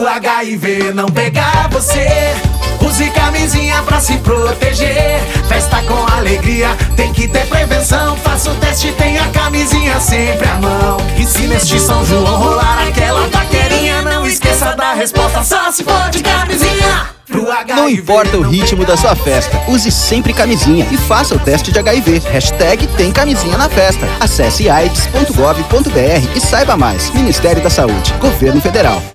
pro HIV não pegar você. Use camisinha pra se proteger. Festa com alegria, tem que ter prevenção. Faça o teste, tenha a camisinha sempre à mão. E se neste São João rolar aquela paquerinha, não esqueça da resposta, só se for de camisinha. Não importa o ritmo da sua festa, use sempre camisinha e faça o teste de HIV. Hashtag tem camisinha na festa. Acesse aids.gov.br e saiba mais. Ministério da Saúde, Governo Federal.